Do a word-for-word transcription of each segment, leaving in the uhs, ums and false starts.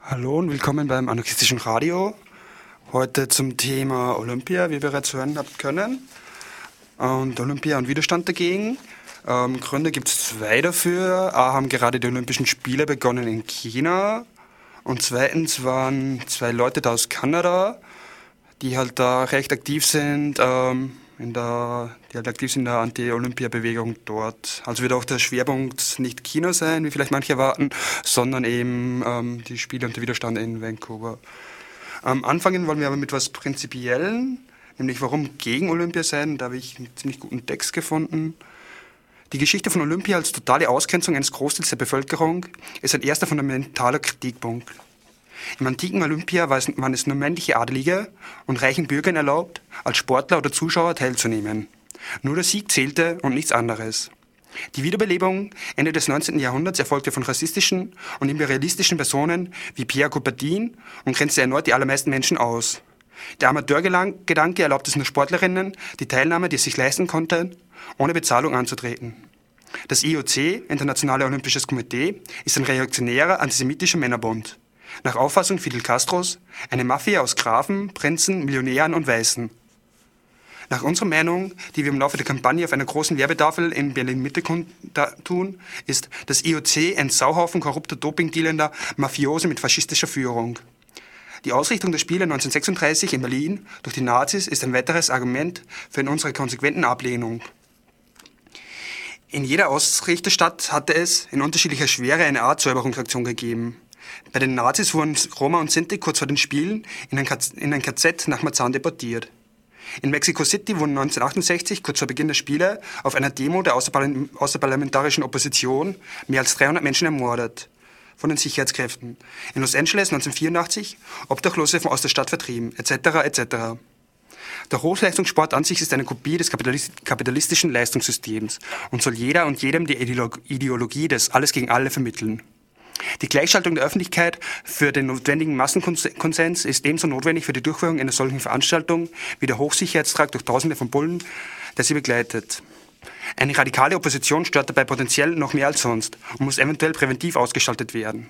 Hallo und willkommen beim Anarchistischen Radio. Heute zum Thema Olympia, wie wir bereits hören habt können. Und Olympia und Widerstand dagegen. Ähm, Gründe gibt es zwei dafür. A, haben gerade die Olympischen Spiele begonnen in China. Und zweitens waren zwei Leute da aus Kanada, die halt da recht aktiv sind, ähm, in der, die halt aktiv sind in der Anti-Olympia-Bewegung dort. Also wird auch der Schwerpunkt nicht China sein, wie vielleicht manche erwarten, sondern eben ähm, die Spiele und der Widerstand in Vancouver. Ähm, anfangen wollen wir aber mit etwas Prinzipiellen, nämlich warum gegen Olympia sein. Da habe ich einen ziemlich guten Text gefunden. Die Geschichte von Olympia als totale Ausgrenzung eines Großteils der Bevölkerung ist ein erster fundamentaler Kritikpunkt. Im antiken Olympia waren es nur männliche Adelige und reichen Bürgern erlaubt, als Sportler oder Zuschauer teilzunehmen. Nur der Sieg zählte und nichts anderes. Die Wiederbelebung Ende des neunzehnten Jahrhunderts erfolgte von rassistischen und imperialistischen Personen wie Pierre Coubertin und grenzte erneut die allermeisten Menschen aus. Der Amateurgedanke erlaubte es nur Sportlerinnen, die Teilnahme, die es sich leisten konnten, ohne Bezahlung anzutreten. Das I O C, Internationale Olympisches Komitee, ist ein reaktionärer, antisemitischer Männerbund. Nach Auffassung Fidel Castros eine Mafia aus Grafen, Prinzen, Millionären und Weißen. Nach unserer Meinung, die wir im Laufe der Kampagne auf einer großen Werbetafel in Berlin-Mitte tun, ist das I O C ein Sauhaufen korrupter, dopingdealender Mafiose mit faschistischer Führung. Die Ausrichtung der Spiele neunzehnhundertsechsunddreißig in Berlin durch die Nazis ist ein weiteres Argument für unsere konsequenten Ablehnung. In jeder Ausrichterstadt hatte es in unterschiedlicher Schwere eine Art Säuberungsaktion gegeben. Bei den Nazis wurden Roma und Sinti kurz vor den Spielen in ein K Z nach Marzahn deportiert. In Mexico City wurden neunzehnhundertachtundsechzig, kurz vor Beginn der Spiele, auf einer Demo der außerparlamentarischen Opposition mehr als dreihundert Menschen ermordet von den Sicherheitskräften. In Los Angeles neunzehnhundertvierundachtzig Obdachlose aus der Stadt vertrieben, et cetera et cetera. Der Hochleistungssport an sich ist eine Kopie des kapitalistischen Leistungssystems und soll jeder und jedem die Ideologie des Alles gegen Alle vermitteln. Die Gleichschaltung der Öffentlichkeit für den notwendigen Massenkonsens ist ebenso notwendig für die Durchführung einer solchen Veranstaltung wie der Hochsicherheitstrakt durch Tausende von Bullen, der sie begleitet. Eine radikale Opposition stört dabei potenziell noch mehr als sonst und muss eventuell präventiv ausgestaltet werden.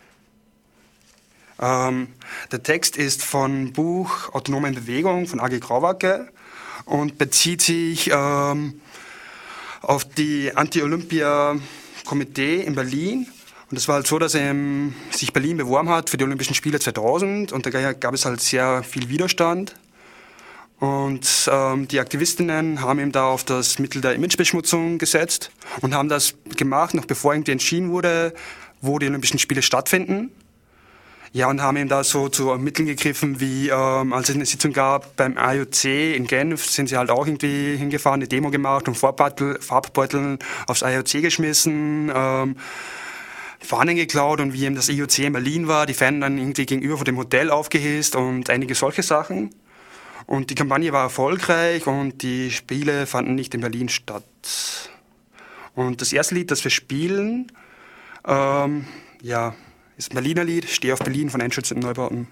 Ähm, der Text ist von Buch Autonome Bewegung von A G Grauwacke und bezieht sich ähm, auf die Anti-Olympia-Komitee in Berlin. Und es war halt so, dass ähm, sich Berlin beworben hat für die Olympischen Spiele zweitausend und da gab es halt sehr viel Widerstand. Und ähm, die Aktivistinnen haben eben da auf das Mittel der Imagebeschmutzung gesetzt und haben das gemacht, noch bevor irgendwie entschieden wurde, wo die Olympischen Spiele stattfinden. Ja, und haben eben da so zu Mitteln gegriffen, wie ähm, als es eine Sitzung gab beim I O C in Genf, sind sie halt auch irgendwie hingefahren, eine Demo gemacht und Farbbeutel, Farbbeuteln aufs I O C geschmissen, ähm, Fahnen geklaut und wie eben das I O C in Berlin war, die Fahnen dann irgendwie gegenüber von dem Hotel aufgehisst und einige solche Sachen. Und die Kampagne war erfolgreich und die Spiele fanden nicht in Berlin statt. Und das erste Lied, das wir spielen, ähm, ja, ist ein Berliner Lied, Steh auf Berlin von Einschütz und Neubauten.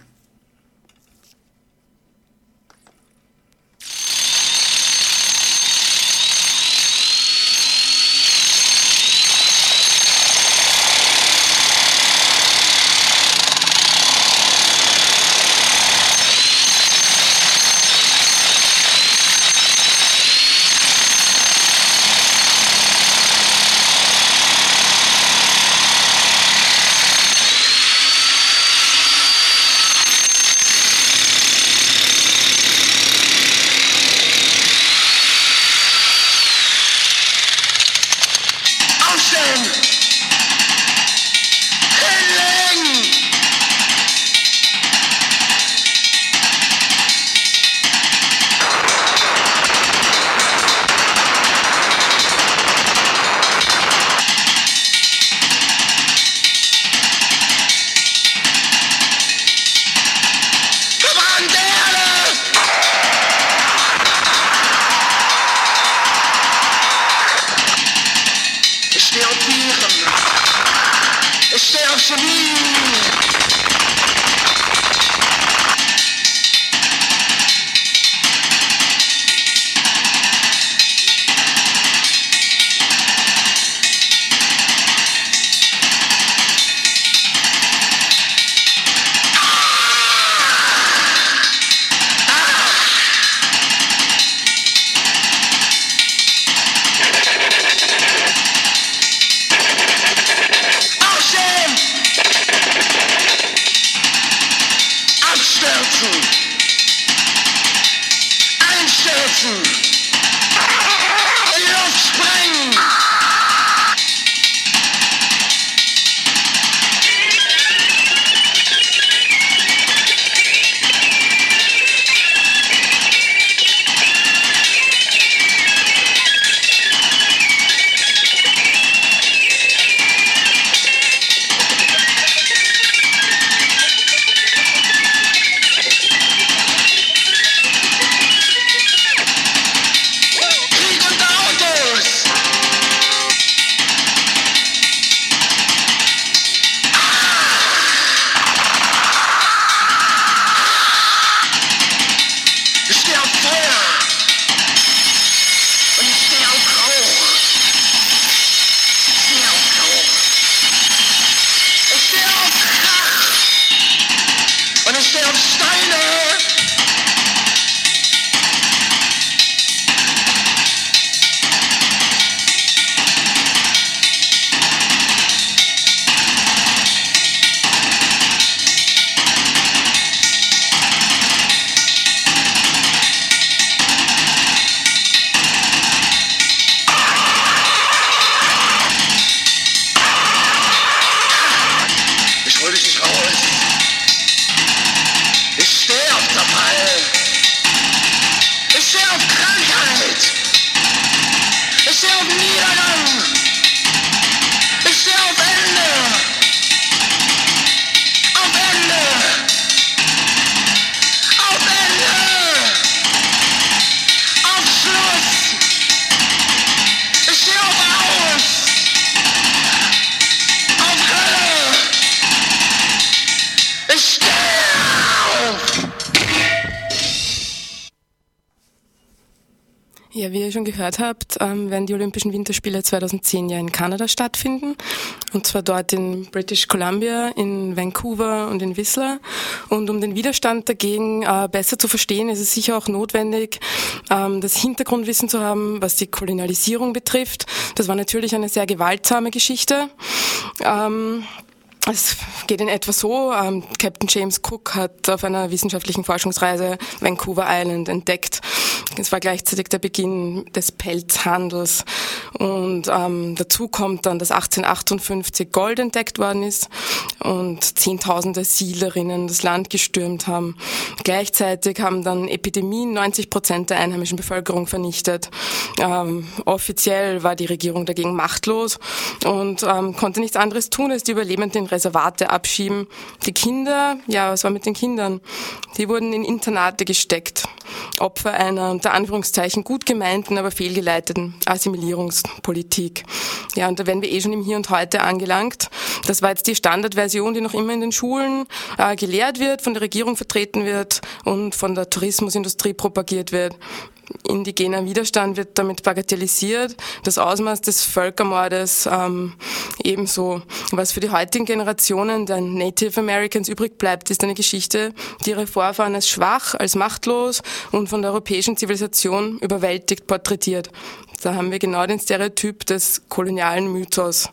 Ja, wie ihr schon gehört habt, ähm, werden die Olympischen Winterspiele zweitausendzehn ja in Kanada stattfinden. Und zwar dort in British Columbia, in Vancouver und in Whistler. Und um den Widerstand dagegen äh, besser zu verstehen, ist es sicher auch notwendig, ähm, das Hintergrundwissen zu haben, was die Kolonialisierung betrifft. Das war natürlich eine sehr gewaltsame Geschichte. Ähm, Es geht in etwa so, ähm, Captain James Cook hat auf einer wissenschaftlichen Forschungsreise Vancouver Island entdeckt. Es war gleichzeitig der Beginn des Pelzhandels. Und ähm, dazu kommt dann, dass achtzehnhundertachtundfünfzig Gold entdeckt worden ist und Zehntausende Siedlerinnen das Land gestürmt haben. Gleichzeitig haben dann Epidemien neunzig Prozent der einheimischen Bevölkerung vernichtet. Ähm, offiziell war die Regierung dagegen machtlos und ähm, konnte nichts anderes tun, als die Überlebenden in Reservate abschieben. Die Kinder, ja, was war mit den Kindern? Die wurden in Internate gesteckt. Opfer einer unter Anführungszeichen gut gemeinten, aber fehlgeleiteten Assimilierungspolitik. Ja, und da wären wir eh schon im Hier und Heute angelangt. Das war jetzt die Standardversion, die noch immer in den Schulen äh, gelehrt wird, von der Regierung vertreten wird und von der Tourismusindustrie propagiert wird. Indigener Widerstand wird damit bagatellisiert, das Ausmaß des Völkermordes ähm, ebenso. Was für die heutigen Generationen der Native Americans übrig bleibt, ist eine Geschichte, die ihre Vorfahren als schwach, als machtlos und von der europäischen Zivilisation überwältigt porträtiert. Da haben wir genau den Stereotyp des kolonialen Mythos.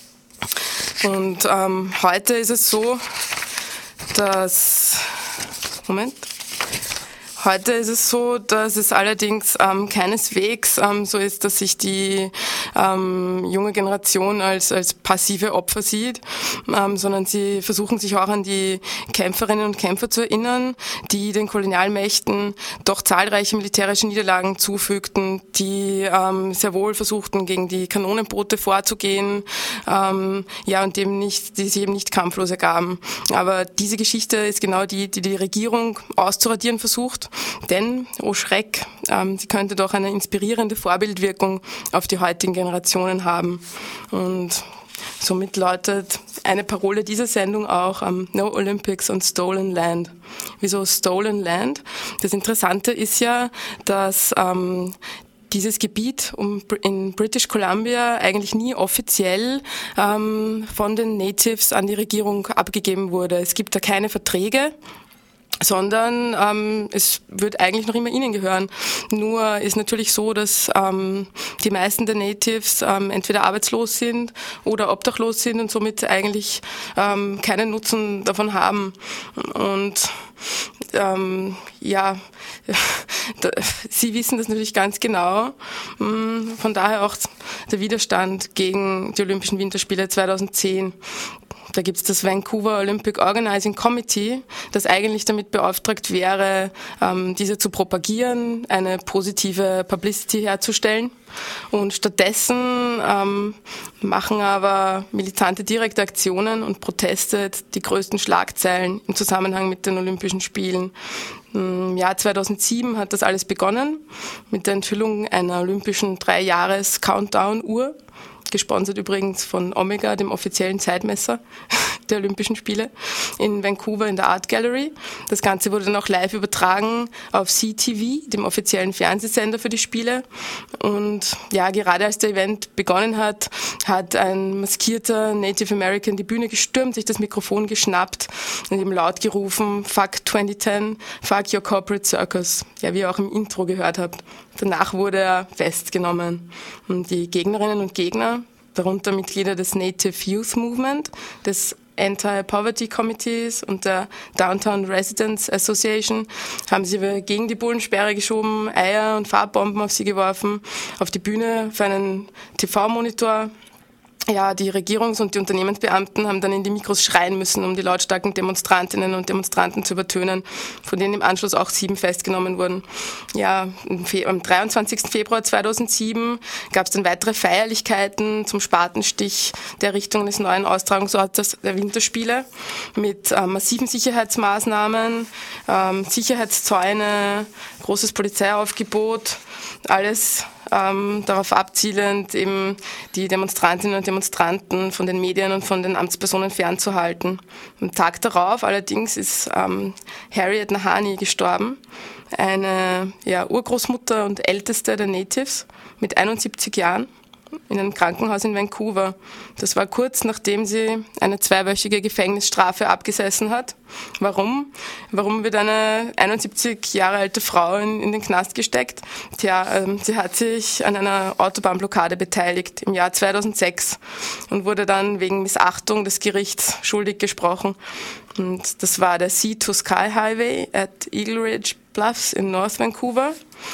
Und ähm, heute ist es so, dass... Moment... Heute ist es so, dass es allerdings ähm, keineswegs ähm, so ist, dass sich die ähm, junge Generation als, als passive Opfer sieht, ähm, sondern sie versuchen sich auch an die Kämpferinnen und Kämpfer zu erinnern, die den Kolonialmächten doch zahlreiche militärische Niederlagen zufügten, die ähm, sehr wohl versuchten, gegen die Kanonenboote vorzugehen, ähm, ja, und dem nicht, die sich eben nicht kampflos ergaben. Aber diese Geschichte ist genau die, die die Regierung auszuradieren versucht. Denn, oh Schreck, ähm, sie könnte doch eine inspirierende Vorbildwirkung auf die heutigen Generationen haben. Und somit lautet eine Parole dieser Sendung auch um, No Olympics on Stolen Land. Wieso Stolen Land? Das Interessante ist ja, dass ähm, dieses Gebiet um, in British Columbia eigentlich nie offiziell ähm, von den Natives an die Regierung abgegeben wurde. Es gibt da keine Verträge, sondern ähm, es wird eigentlich noch immer ihnen gehören. Nur ist natürlich so, dass ähm, die meisten der Natives ähm, entweder arbeitslos sind oder obdachlos sind und somit eigentlich ähm, keinen Nutzen davon haben. Und ähm, ja, sie wissen das natürlich ganz genau. Von daher auch der Widerstand gegen die Olympischen Winterspiele zweitausendzehn. Da gibt's das Vancouver Olympic Organizing Committee, das eigentlich damit beauftragt wäre, ähm, diese zu propagieren, eine positive Publicity herzustellen. Und stattdessen ähm, machen aber militante direkte Aktionen und Proteste die größten Schlagzeilen im Zusammenhang mit den Olympischen Spielen. Im Jahr zweitausendsieben hat das alles begonnen mit der Enthüllung einer olympischen Drei-Jahres-Countdown-Uhr. Gesponsert übrigens von Omega, dem offiziellen Zeitmesser der Olympischen Spiele, in Vancouver in der Art Gallery. Das Ganze wurde dann auch live übertragen auf C T V, dem offiziellen Fernsehsender für die Spiele. Und ja, gerade als der Event begonnen hat, hat ein maskierter Native American die Bühne gestürmt, sich das Mikrofon geschnappt und eben laut gerufen, Fuck twenty ten, fuck your corporate circus. Ja, wie ihr auch im Intro gehört habt. Danach wurde er festgenommen. Und die Gegnerinnen und Gegner, darunter Mitglieder des Native Youth Movement, des Anti-Poverty Committees und der Downtown Residents Association, haben sie gegen die Bullensperre geschoben, Eier und Farbbomben auf sie geworfen, auf die Bühne für einen T V-Monitor. Ja, die Regierungs- und die Unternehmensbeamten haben dann in die Mikros schreien müssen, um die lautstarken Demonstrantinnen und Demonstranten zu übertönen, von denen im Anschluss auch sieben festgenommen wurden. Ja, am dreiundzwanzigsten Februar zweitausendsieben gab es dann weitere Feierlichkeiten zum Spatenstich der Errichtung des neuen Austragungsortes der Winterspiele mit äh, massiven Sicherheitsmaßnahmen, ähm, Sicherheitszäune, großes Polizeiaufgebot, alles ähm, darauf abzielend, eben die Demonstrantinnen und Demonstranten von den Medien und von den Amtspersonen fernzuhalten. Am Tag darauf allerdings ist ähm, Harriet Nahanni gestorben, eine ja, Urgroßmutter und älteste der Natives mit einundsiebzig Jahren. In einem Krankenhaus in Vancouver. Das war kurz nachdem sie eine zweiwöchige Gefängnisstrafe abgesessen hat. Warum? Warum wird eine einundsiebzig Jahre alte Frau in, in den Knast gesteckt? Tja, ähm, sie hat sich an einer Autobahnblockade beteiligt im Jahr zweitausendsechs und wurde dann wegen Missachtung des Gerichts schuldig gesprochen. Und das war der Sea to Sky Highway at Eagle Ridge Bluffs in North Vancouver.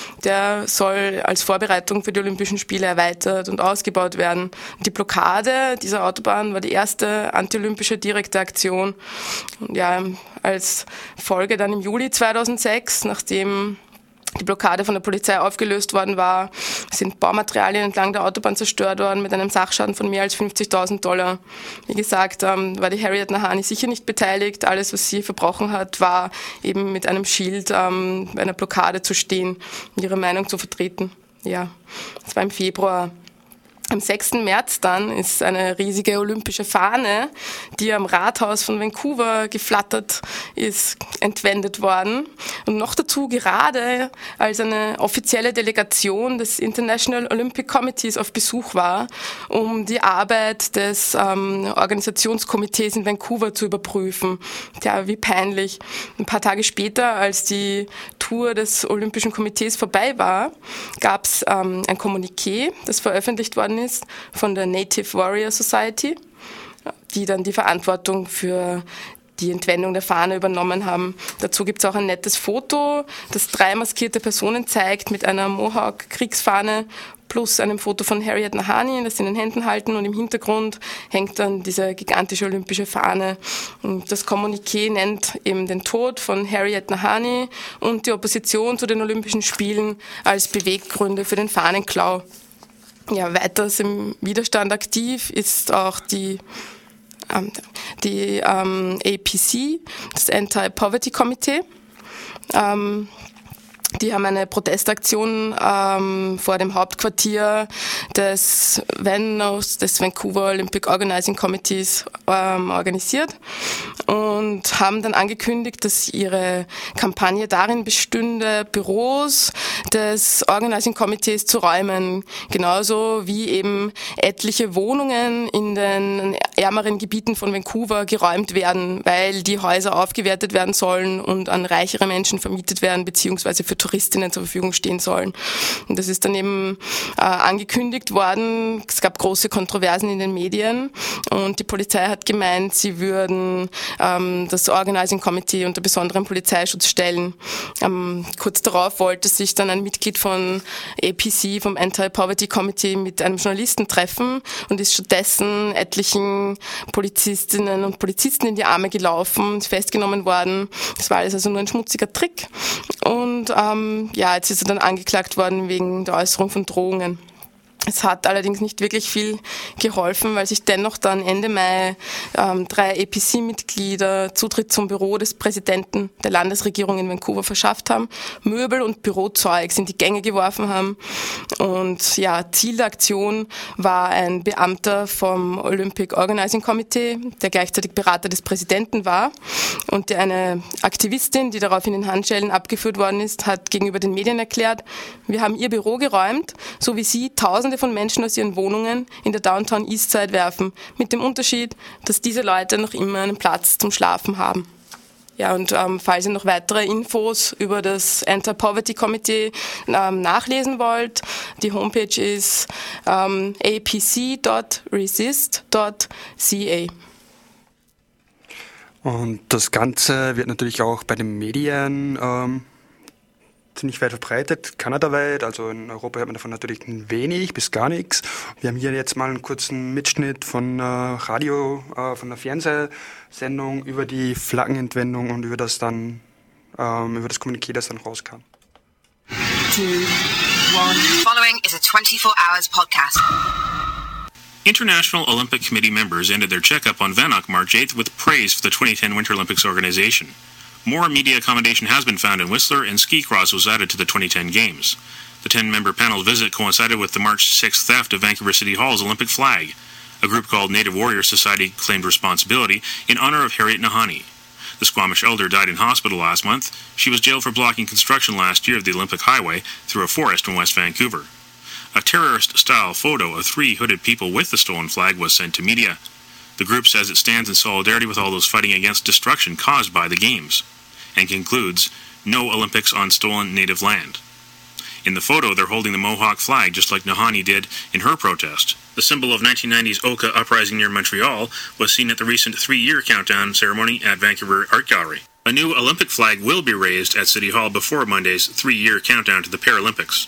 Der soll als Vorbereitung für die Olympischen Spiele erweitert und ausgebaut werden. Die Blockade dieser Autobahn war die erste anti-olympische direkte Aktion. Und ja, als Folge dann im Juli zweitausendsechs, nachdem die Blockade von der Polizei aufgelöst worden war, sind Baumaterialien entlang der Autobahn zerstört worden mit einem Sachschaden von mehr als fünfzigtausend Dollar. Wie gesagt, ähm, war die Harriet Nahanni sicher nicht beteiligt. Alles, was sie verbrochen hat, war eben mit einem Schild ähm, bei einer Blockade zu stehen und ihre Meinung zu vertreten. Ja, das war im Februar. Am sechsten März dann ist eine riesige olympische Fahne, die am Rathaus von Vancouver geflattert ist, entwendet worden. Und noch dazu gerade, als eine offizielle Delegation des International Olympic Committees auf Besuch war, um die Arbeit des ähm, Organisationskomitees in Vancouver zu überprüfen. Tja, wie peinlich. Ein paar Tage später, als die Tour des Olympischen Komitees vorbei war, gab es ähm, ein Kommuniqué, das veröffentlicht worden ist von der Native Warrior Society, die dann die Verantwortung für die Entwendung der Fahne übernommen haben. Dazu gibt es auch ein nettes Foto, das drei maskierte Personen zeigt mit einer Mohawk-Kriegsfahne plus einem Foto von Harriet Nahanni, das sie in den Händen halten, und im Hintergrund hängt dann diese gigantische olympische Fahne. Und das Kommuniqué nennt eben den Tod von Harriet Nahanni und die Opposition zu den Olympischen Spielen als Beweggründe für den Fahnenklau. Ja, weiters im Widerstand aktiv ist auch die ähm, die ähm, A P C, das Anti-Poverty Committee. Ähm, Die haben eine Protestaktion ähm, vor dem Hauptquartier des V A N O S, des Vancouver Olympic Organizing Committees, ähm, organisiert und haben dann angekündigt, dass ihre Kampagne darin bestünde, Büros des Organizing Committees zu räumen, genauso wie eben etliche Wohnungen in den ärmeren Gebieten von Vancouver geräumt werden, weil die Häuser aufgewertet werden sollen und an reichere Menschen vermietet werden, beziehungsweise für Touristinnen zur Verfügung stehen sollen. Und das ist dann eben äh, angekündigt worden. Es gab große Kontroversen in den Medien und die Polizei hat gemeint, sie würden ähm, das Organizing Committee unter besonderen Polizeischutz stellen. Ähm, kurz darauf wollte sich dann ein Mitglied von A P C, vom Anti-Poverty Committee, mit einem Journalisten treffen und ist stattdessen etlichen Polizistinnen und Polizisten in die Arme gelaufen, festgenommen worden. Das war alles also nur ein schmutziger Trick. Und ähm, ja, jetzt ist er dann angeklagt worden wegen der Äußerung von Drohungen. Es hat allerdings nicht wirklich viel geholfen, weil sich dennoch dann Ende Mai ähm, drei A P C-Mitglieder Zutritt zum Büro des Präsidenten der Landesregierung in Vancouver verschafft haben, Möbel und Bürozeugs in die Gänge geworfen haben. Und ja, Ziel der Aktion war ein Beamter vom Olympic Organizing Committee, der gleichzeitig Berater des Präsidenten war. Und der eine Aktivistin, die daraufhin in Handschellen abgeführt worden ist, hat gegenüber den Medien erklärt, wir haben ihr Büro geräumt, so wie sie Tausende von Menschen aus ihren Wohnungen in der Downtown Eastside werfen, mit dem Unterschied, dass diese Leute noch immer einen Platz zum Schlafen haben. Ja, und ähm, falls ihr noch weitere Infos über das Anti-Poverty Committee ähm, nachlesen wollt, die Homepage ist ähm, a p c dot resist dot c a. Und das Ganze wird natürlich auch bei den Medien ähm, ziemlich weit verbreitet, kanadaweit, also in Europa hört man davon natürlich wenig bis gar nichts. Wir haben hier jetzt mal einen kurzen Mitschnitt von äh, Radio, äh, von der Fernsehsendung über die Flaggenentwendung und über das dann, ähm, über das Kommuniqué, das dann rauskam. Two, one. Following is a twenty-four hours podcast. International Olympic Committee members ended their checkup on Vanok March eighth with praise for the twenty ten Winter Olympics organization. More media accommodation has been found in Whistler, and ski cross was added to the twenty ten Games. The ten-member panel's visit coincided with the March sixth theft of Vancouver City Hall's Olympic flag. A group called Native Warrior Society claimed responsibility in honor of Harriet Nahani. The Squamish elder died in hospital last month. She was jailed for blocking construction last year of the Olympic Highway through a forest in West Vancouver. A terrorist-style photo of three hooded people with the stolen flag was sent to media. The group says it stands in solidarity with all those fighting against destruction caused by the Games, and concludes, no Olympics on stolen native land. In the photo, they're holding the Mohawk flag just like Nahani did in her protest. The symbol of nineteen nineties Oka uprising near Montreal was seen at the recent three-year countdown ceremony at Vancouver Art Gallery. A new Olympic flag will be raised at City Hall before Monday's three-year countdown to the Paralympics.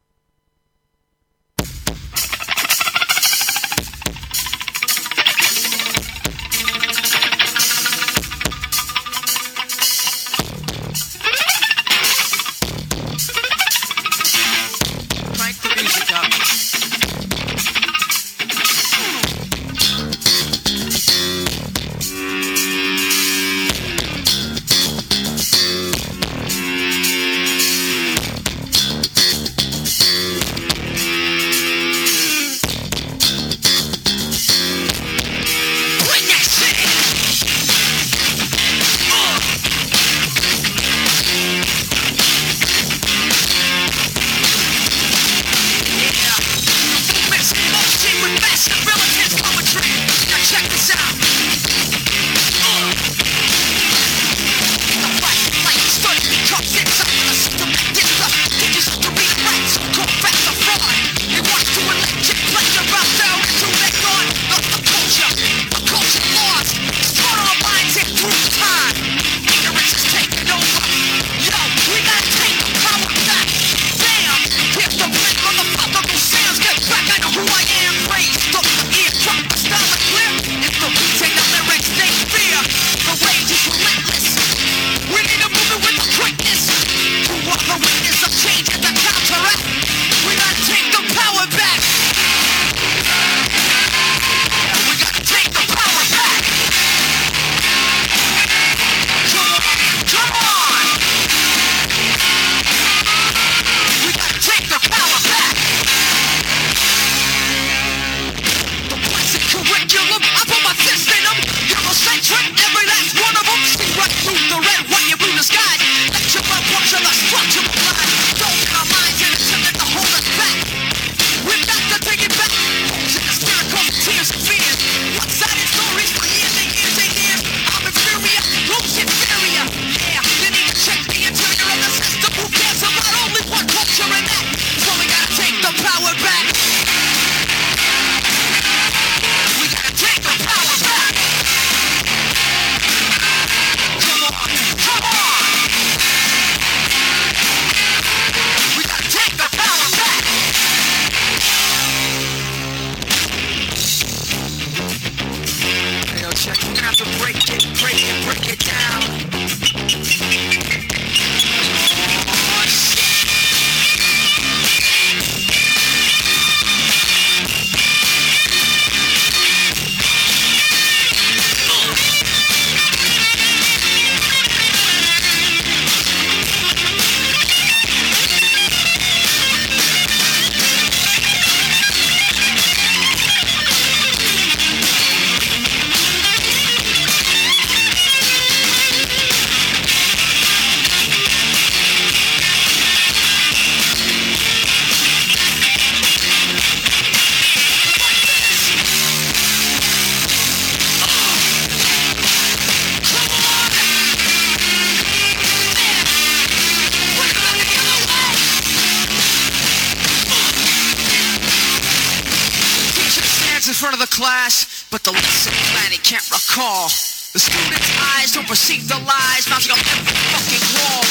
front of the class, but the lesson plan he can't recall. The students' eyes don't perceive the lies mounting up every fucking wall.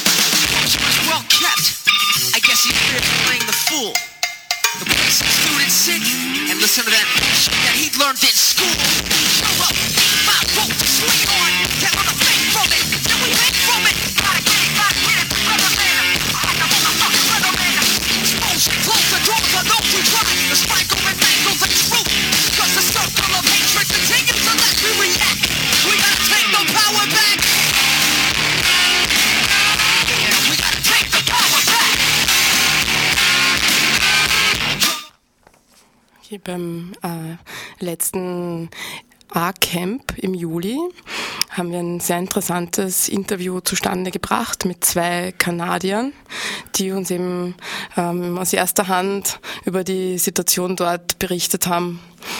She was well kept. I guess he feared playing the fool. The place the students sit and listen to that bullshit that he'd learned in school. Show up, my rope to swing on. Can't learn a thing from it. Then we make from it. Gotta get it, gotta get it. Brother man, I like a motherfucking brother man. Explosion, close the door for those who try. The sprinkle and mangle the truth. Cause the circle of hatred continues unless we react. We gotta take the power back. Yeah, we gotta take the power back. Okay, beim äh, letzten A-Camp im Juli haben wir ein sehr interessantes Interview zustande gebracht mit zwei Kanadiern, die uns eben ähm, aus erster Hand über die Situation dort berichtet haben.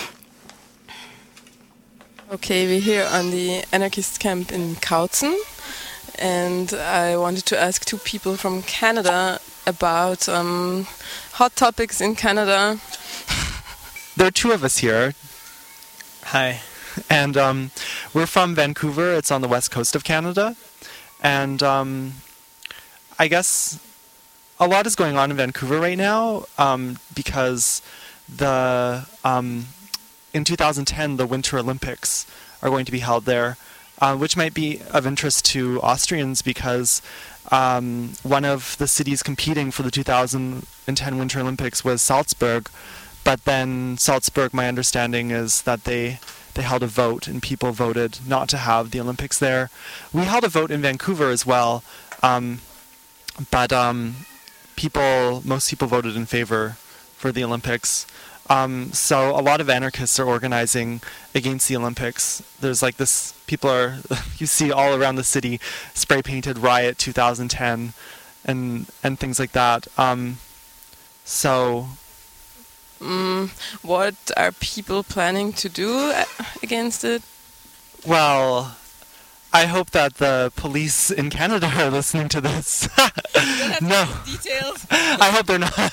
Okay, we're here on the anarchist camp in Kautzen, and I wanted to ask two people from Canada about um, hot topics in Canada. There are two of us here. Hi. And um, we're from Vancouver. It's on the west coast of Canada. And um, I guess a lot is going on in Vancouver right now um, because the um, in two thousand ten, the Winter Olympics are going to be held there, uh, which might be of interest to Austrians because um, one of the cities competing for the two thousand ten Winter Olympics was Salzburg. But then Salzburg, my understanding is that they they held a vote and people voted not to have the Olympics there. We held a vote in Vancouver as well, um, but um, people, most people voted in favor for the Olympics. Um, so a lot of anarchists are organizing against the Olympics. There's like this, people are, you see all around the city, spray painted Riot two thousand ten and and things like that. Um, so... Mm, what are people planning to do against it? Well, I hope that the police in Canada are listening to this. No. Details. I hope they're not.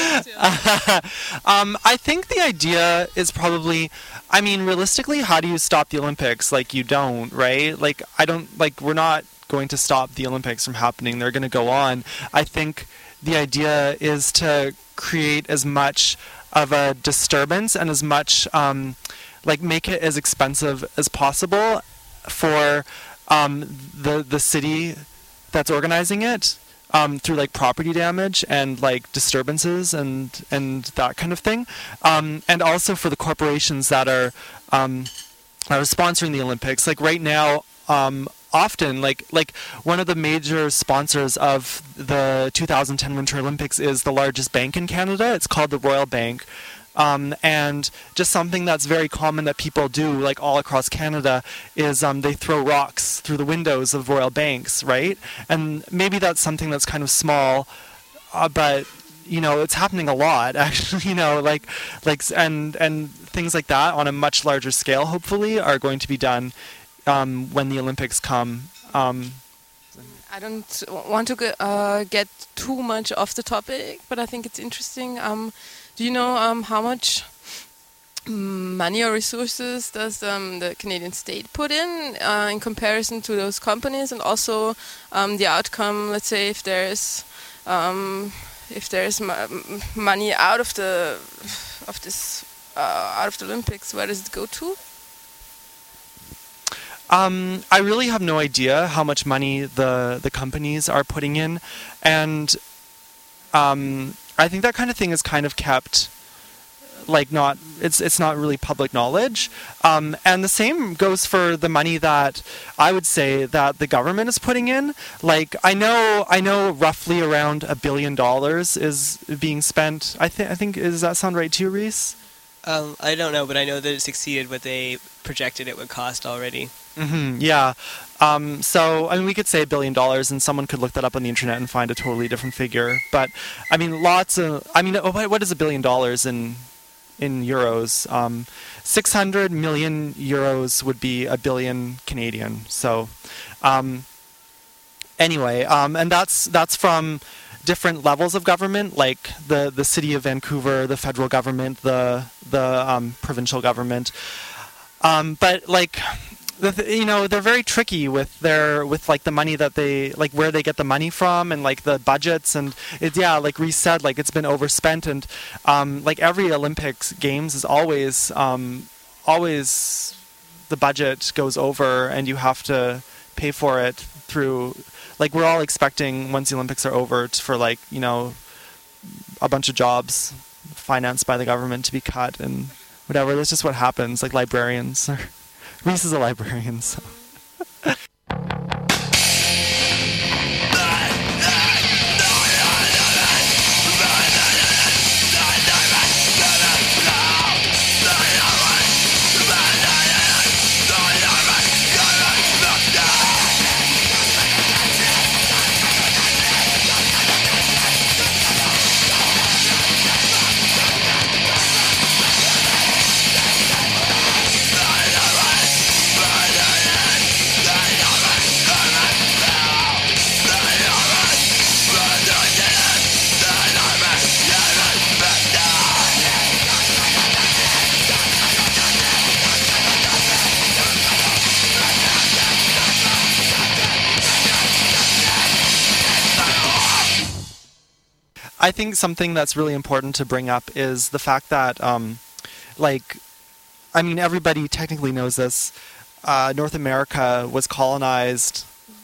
um, I think the idea is probably, I mean, realistically, how do you stop the Olympics? Like, you don't, right? Like, I don't, like, we're not going to stop the Olympics from happening. They're going to go on. I think the idea is to create as much of a disturbance and as much, um, like, make it as expensive as possible for um, the the city that's organizing it um, through like property damage and like disturbances and and that kind of thing, um, and also for the corporations that are um, are sponsoring the Olympics. Like right now. Um, Often, like like one of the major sponsors of the two thousand ten Winter Olympics is the largest bank in Canada. It's called the Royal Bank. Um, and just something that's very common that people do, like all across Canada, is um, they throw rocks through the windows of Royal Banks, right? And maybe that's something that's kind of small, uh, but you know, it's happening a lot, actually. You know, like like and and things like that on a much larger scale, hopefully, are going to be done. Um, when the Olympics come. Um, I don't want to get, uh, get too much off the topic, but I think it's interesting. Um, do you know um, how much money or resources does um, the Canadian state put in uh, in comparison to those companies, and also um, the outcome? Let's say if there's um, if there's m- money out of the of this uh, out of the Olympics, where does it go to? Um, I really have no idea how much money the, the companies are putting in, and um, I think that kind of thing is kind of kept, like not it's it's not really public knowledge. Um, and the same goes for the money that I would say that the government is putting in. Like I know I know roughly around a billion dollars is being spent. I think I think does that sound right to you, Reese? Um, I don't know, but I know that it exceeded what they projected it would cost already. Mm-hmm, yeah. Um, so, I mean, we could say a billion dollars, and someone could look that up on the internet and find a totally different figure. But, I mean, lots of... I mean, what is a billion dollars in in euros? Um, six hundred million euros would be a billion Canadian. So, um, anyway, um, and that's that's from different levels of government, like the, the city of Vancouver, the federal government, the the um, provincial government. Um, but like, the th- you know, they're very tricky with their with like the money that they like, where they get the money from, and like the budgets, and it, yeah, like Reese said, like it's been overspent, and um, like every Olympics games is always um, always the budget goes over, and you have to pay for it through. Like, we're all expecting, once the Olympics are over, t- for, like, you know, a bunch of jobs financed by the government to be cut and whatever. That's just what happens, like librarians. Reese is a librarian, so... I think something that's really important to bring up is the fact that, um, like, I mean, everybody technically knows this. Uh, North America was colonized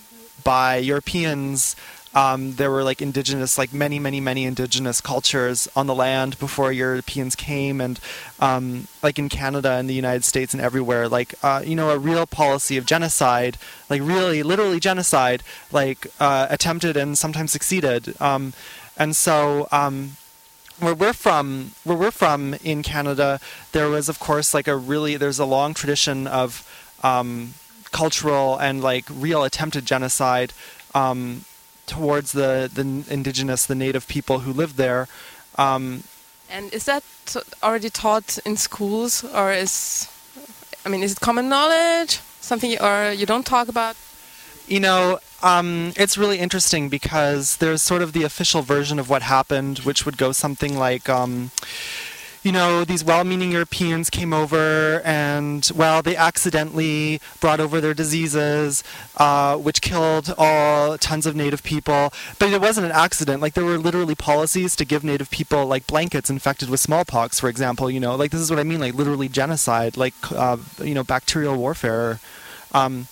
by Europeans. Um, there were like indigenous, like many, many, many indigenous cultures on the land before Europeans came, and um, like in Canada and the United States and everywhere, like uh, you know, a real policy of genocide, like really, literally genocide, like uh, attempted and sometimes succeeded. Um, and so um, where we're from, where we're from in Canada, there was of course like a really, there's a long tradition of um, cultural and like real attempted genocide. Um, towards the, the indigenous, the native people who lived there. Um, and is that t- already taught in schools, or is, I mean, is it common knowledge? Something you, or you don't talk about? You know, um, it's really interesting because there's sort of the official version of what happened, which would go something like, um, you know, these well-meaning Europeans came over and, well, they accidentally brought over their diseases, uh, which killed all tons of native people. But it wasn't an accident. Like, there were literally policies to give native people, like, blankets infected with smallpox, for example, you know. Like, this is what I mean, like, literally genocide, like, uh, you know, bacterial warfare. Um,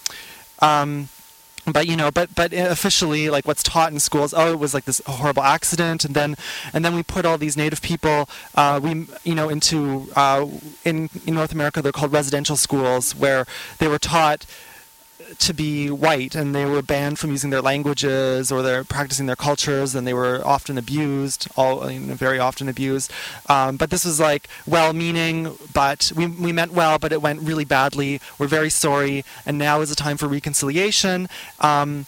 um, But you know, but but officially, like what's taught in schools, oh, it was like this horrible accident, and then and then we put all these native people, uh, we you know, into uh, in in North America they're called residential schools, where they were taught to be white, and they were banned from using their languages or their practicing their cultures, and they were often abused, all you know, very often abused. Um, but this was like well-meaning, but we we meant well, but it went really badly. We're very sorry, and now is the time for reconciliation. Um,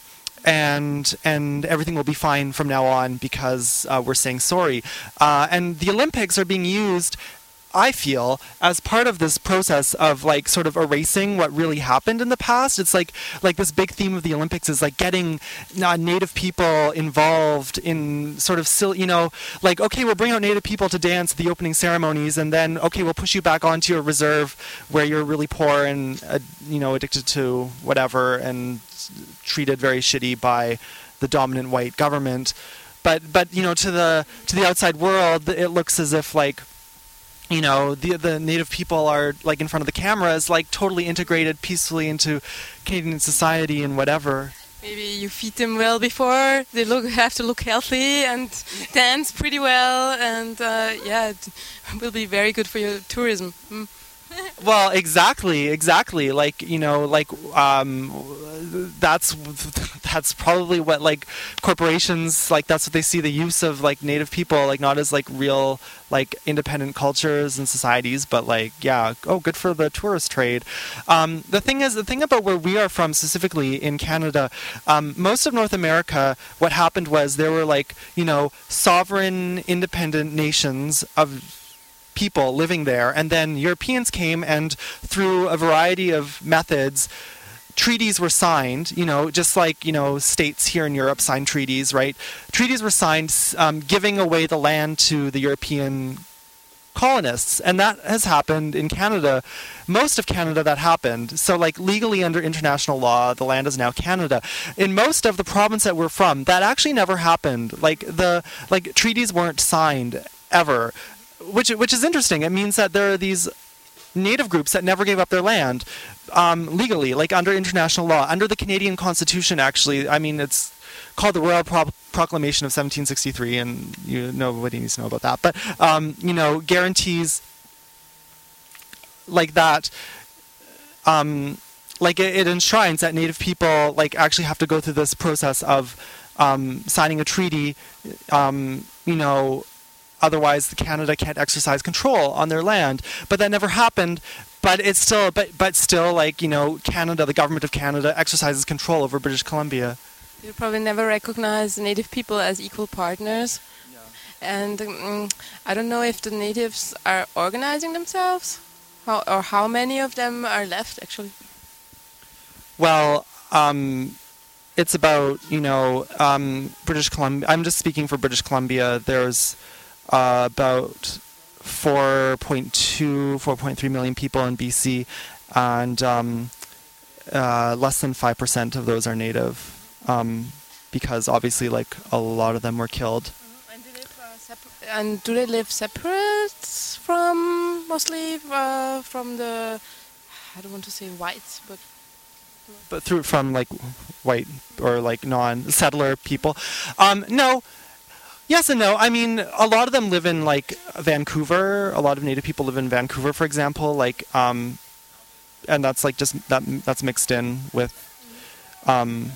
and and everything will be fine from now on because uh, we're saying sorry. Uh, and the Olympics are being used, I feel, as part of this process of like sort of erasing what really happened in the past. It's like like this big theme of the Olympics is like getting uh, native people involved in sort of silly, you know, like, okay, we'll bring out native people to dance at the opening ceremonies, and then, okay, we'll push you back onto your reserve where you're really poor and, uh, you know, addicted to whatever and treated very shitty by the dominant white government. But, but you know, to the to the outside world, it looks as if like, you know, the the native people are like in front of the cameras, like totally integrated peacefully into Canadian society and whatever. Maybe you feed them well before they look have to look healthy and dance pretty well, and uh, yeah, it will be very good for your tourism. Mm. Well, exactly, exactly. Like, you know, like um, that's that's probably what like corporations, like that's what they see the use of like native people, like not as like real like independent cultures and societies, but like, yeah, oh, good for the tourist trade. Um, the thing is, the thing about where we are from specifically in Canada, um, most of North America, what happened was there were like, you know, sovereign independent nations of people living there, and then Europeans came, and through a variety of methods treaties were signed, you know, just like, you know, states here in Europe signed treaties, right? Treaties were signed um, giving away the land to the European colonists, and that has happened in Canada. Most of Canada that happened. So like legally under international law, the land is now Canada. In most of the province that we're from, that actually never happened. Like the like treaties weren't signed ever. Which which is interesting. It means that there are these native groups that never gave up their land um, legally, like under international law, under the Canadian Constitution. Actually, I mean, it's called the Royal Pro- Proclamation of seventeen sixty-three, and you nobody needs to know about that. But um, you know, guarantees like that. Um, like it, it enshrines that native people like actually have to go through this process of um, signing a treaty. Um, you know. Otherwise, Canada can't exercise control on their land. But that never happened. But it's still, but but still, like, you know, Canada, the government of Canada, exercises control over British Columbia. You probably never recognize Native people as equal partners. Yeah. And um, I don't know if the natives are organizing themselves, how, or how many of them are left, actually. Well, um, it's about, you know, um, British Columbia. I'm just speaking for British Columbia. There's Uh, about four point two, four point three million people in B C, and um, uh, less than five percent of those are native, um, because obviously, like, a lot of them were killed. Uh-huh. And they live uh, And do they live separate from mostly uh, from the? I don't want to say whites, but but through from like white or like non-settler people. Um, no. Yes and no. I mean, a lot of them live in like Vancouver. A lot of Native people live in Vancouver, for example. Like, um, and that's like just that that's mixed in with um,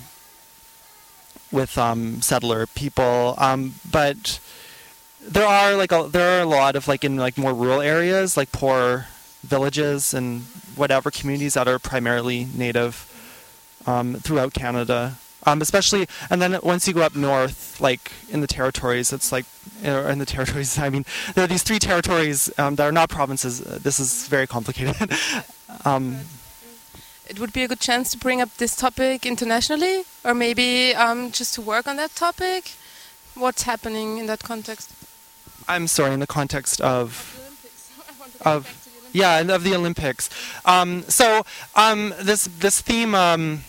with um, settler people. Um, but there are like a, there are a lot of like in like more rural areas, like poor villages and whatever communities that are primarily Native um, throughout Canada. Um, especially, and then once you go up north, like in the territories, it's like, or in the territories, I mean, there are these three territories um, that are not provinces. Uh, this is very complicated. um, it would be a good chance to bring up this topic internationally, or maybe um, just to work on that topic. What's happening in that context? I'm sorry, in the context of, of, yeah, and of the Olympics. Um, so um, this this theme. Um,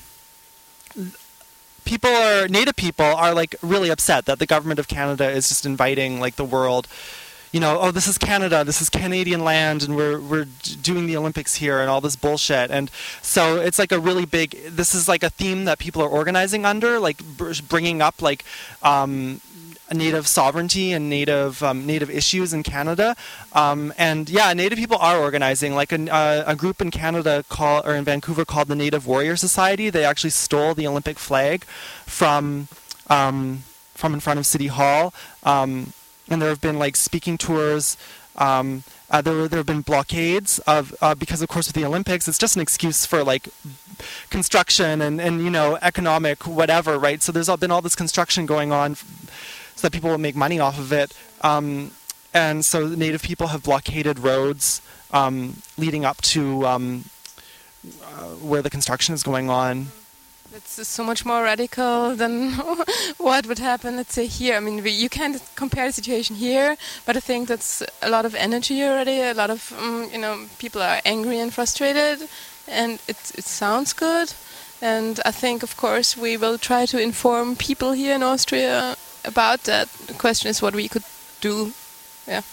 People are Native people are like really upset that the government of Canada is just inviting like the world, you know, oh, this is Canada, this is Canadian land, and we're we're doing the Olympics here and all this bullshit. And so it's like a really big. This is like a theme that people are organizing under, like br- bringing up like um, Native sovereignty and Native um, Native issues in Canada. Um, and yeah, Native people are organizing. Like a, uh, a group in Canada called, or in Vancouver called the Native Warrior Society. They actually stole the Olympic flag from um, from in front of City Hall. Um, and there have been like speaking tours. Um, uh, there, were, there have been blockades of uh, because of course with the Olympics, it's just an excuse for like construction and, and you know economic whatever, right? So there's been all this construction going on so that people will make money off of it. Um, and so Native people have blockaded roads um, leading up to um, uh, where the construction is going on. It's so much more radical than what would happen, let's say, here. I mean, we, you can't compare the situation here, but I think that's a lot of energy already. A lot of, um, you know, people are angry and frustrated, and it, it sounds good. And I think, of course, we will try to inform people here in Austria about that. The question is what we could do. Yeah.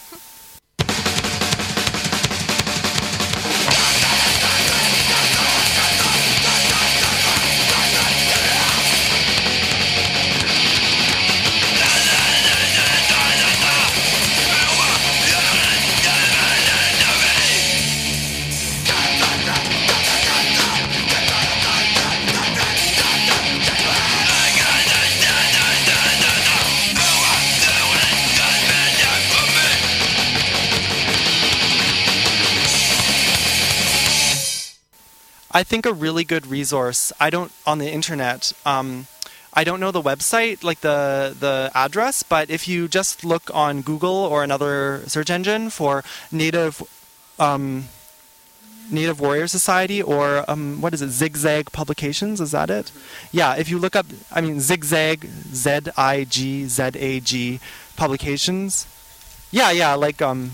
I think a really good resource, I don't, on the internet, um, I don't know the website, like the, the address, but if you just look on Google or another search engine for Native um, Native Warrior Society or, um, what is it, Zigzag Publications, is that it? Yeah, if you look up, I mean, Zigzag, Z I G Z A G Publications. Yeah, yeah, like, um,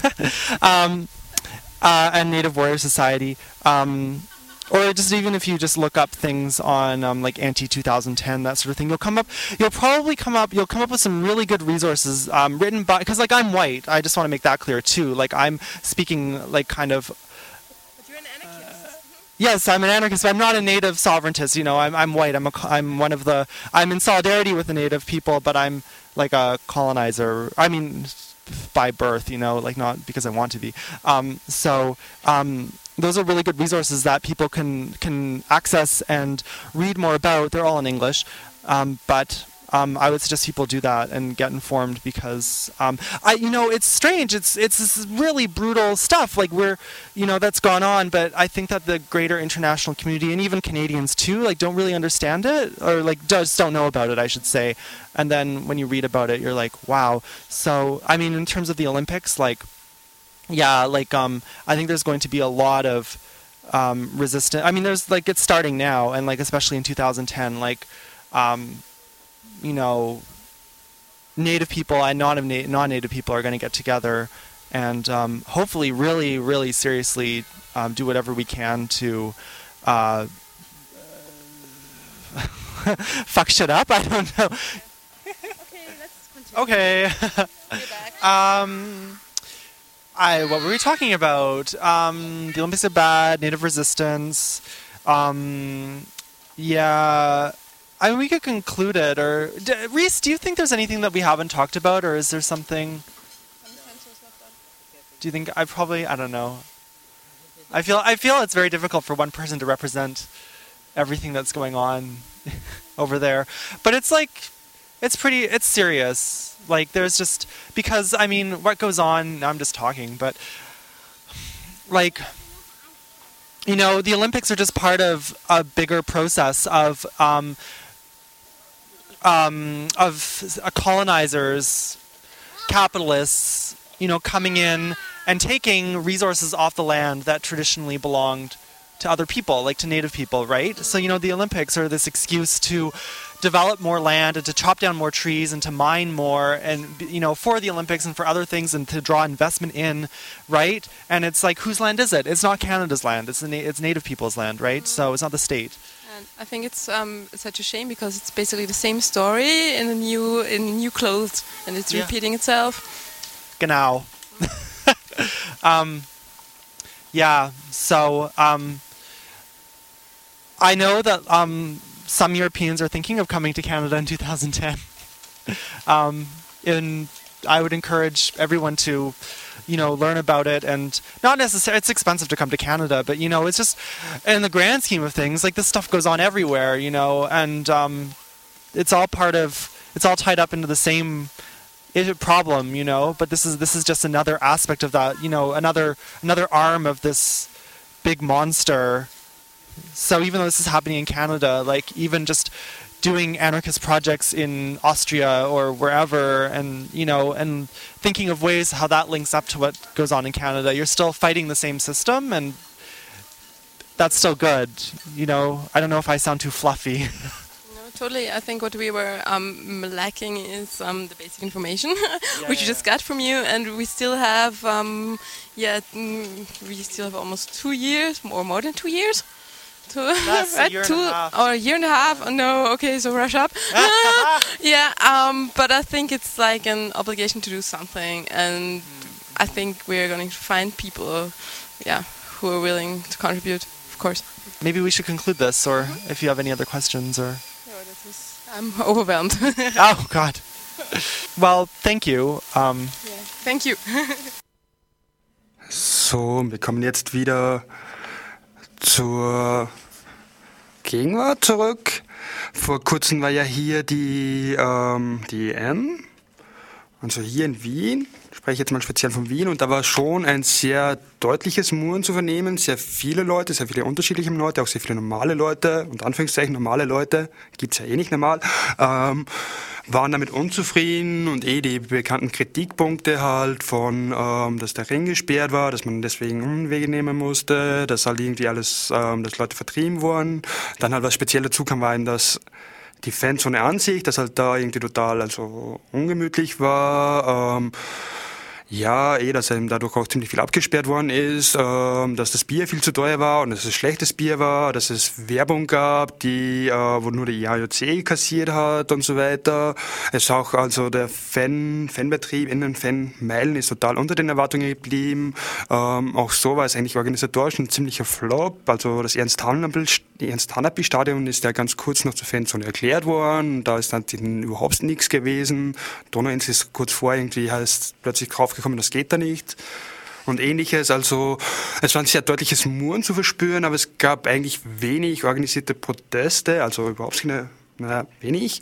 um, uh, and Native Warrior Society, um, or just even if you just look up things on um, like Anti twenty ten, that sort of thing, you'll come up. You'll probably come up. You'll come up with some really good resources um, written by. Because like I'm white, I just want to make that clear too. Like I'm speaking like kind of. But you're an anarchist. Uh, yes, I'm an anarchist. But I'm not a Native sovereigntist. You know, I'm I'm white. I'm a I'm one of the. I'm in solidarity with the Native people, but I'm like a colonizer. I mean, by birth. You know, like not because I want to be. Um, so. Um, Those are really good resources that people can can access and read more about. They're all in English, um, but um, I would suggest people do that and get informed because um, I, you know, it's strange. It's it's this really brutal stuff. Like we're, you know, that's gone on. But I think that the greater international community and even Canadians too, like don't really understand it or like just don't know about it, I should say. And then when you read about it, you're like, wow. So I mean, in terms of the Olympics, like. Yeah, like um, I think there's going to be a lot of um, resistance. I mean, there's like it's starting now, and like especially in two thousand ten, like um, you know, Native people and non-native non-native people are going to get together and um, hopefully, really, really seriously um, do whatever we can to uh, fuck shit up. I don't know. Okay, let's continue. Okay. We're back. Um, I what were we talking about? Um, the Olympics are bad. Native resistance. Um, yeah. I mean, we could conclude it. Or D- Reese, do you think there's anything that we haven't talked about, or is there something? Do you think I probably? I don't know. I feel I feel it's very difficult for one person to represent everything that's going on over there. But it's like, it's pretty, it's serious. Like, there's just, because, I mean, what goes on, I'm just talking, but, like, you know, the Olympics are just part of a bigger process of, um, um, of colonizers, capitalists, you know, coming in and taking resources off the land that traditionally belonged to other people, like to native people, right? So, you know, the Olympics are this excuse to develop more land and to chop down more trees and to mine more and, you know, for the Olympics and for other things and to draw investment in, right? And it's like, whose land is it? It's not Canada's land. It's the na- it's native people's land, right? So it's not the state. And I think it's um, such a shame because it's basically the same story in a new in new clothes and it's Yeah. repeating itself. Genau. um, yeah, so um, I know that um, some Europeans are thinking of coming to Canada in two thousand ten. um, and I would encourage everyone to, you know, learn about it, and not necessarily, it's expensive to come to Canada, but, you know, it's just, in the grand scheme of things, like, this stuff goes on everywhere, you know, and um, it's all part of, it's all tied up into the same i- problem, you know, but this is this is just another aspect of that, you know, another another arm of this big monster. So even though this is happening in Canada, like, even just doing anarchist projects in Austria or wherever, and, you know, and thinking of ways how that links up to what goes on in Canada, you're still fighting the same system, and that's still good, you know. I don't know if I sound too fluffy. No, totally. I think what we were um, lacking is um, the basic information, which we just got from you, and we still have, um, yeah, mm, we still have almost two years, or more than two years. Two, That's a right? year and two, a half. Or a year and a half. Oh, no, okay, so rush up. yeah, um, but I think it's like an obligation to do something, and I think we're going to find people, yeah, who are willing to contribute, of course. Maybe we should conclude this, or if you have any other questions, or... No, that was, I'm overwhelmed. Oh, God. Well, thank you. Um, yeah, thank you. So, wir kommen jetzt wieder zur Gegenwart zurück. Vor kurzem war ja hier die, ähm, die E M, also hier in Wien. Ich spreche jetzt mal speziell von Wien, und da war schon ein sehr deutliches Murren zu vernehmen. Sehr viele Leute, sehr viele unterschiedliche Leute, auch sehr viele normale Leute, und Anführungszeichen normale Leute, gibt's ja eh nicht normal, ähm, waren damit unzufrieden, und eh die bekannten Kritikpunkte halt von, ähm, dass der Ring gesperrt war, dass man deswegen Umwege nehmen musste, dass halt irgendwie alles, ähm, dass Leute vertrieben wurden. Dann halt was speziell dazu kam, war eben, dass die Fanzone an sich, dass halt da irgendwie total also ungemütlich war. Ähm, Ja, eh, dass eben dadurch auch ziemlich viel abgesperrt worden ist, ähm, dass das Bier viel zu teuer war und dass es schlechtes Bier war, dass es Werbung gab, die, äh, wo nur die I H J C kassiert hat und so weiter. Es auch, also der Fan, Fanbetrieb in den Fanmeilen ist total unter den Erwartungen geblieben. Ähm, auch so war es eigentlich organisatorisch ein ziemlicher Flop. Also das Ernst-Hanapi-Stadion ist ja ganz kurz noch zur Fanzone erklärt worden. Da ist dann überhaupt nichts gewesen. Donauinsel ist kurz vor irgendwie heißt plötzlich draufgekommen, das geht da nicht. Und ähnliches, also es war ein sehr deutliches Murren zu verspüren, aber es gab eigentlich wenig organisierte Proteste, also überhaupt keine, naja, wenig.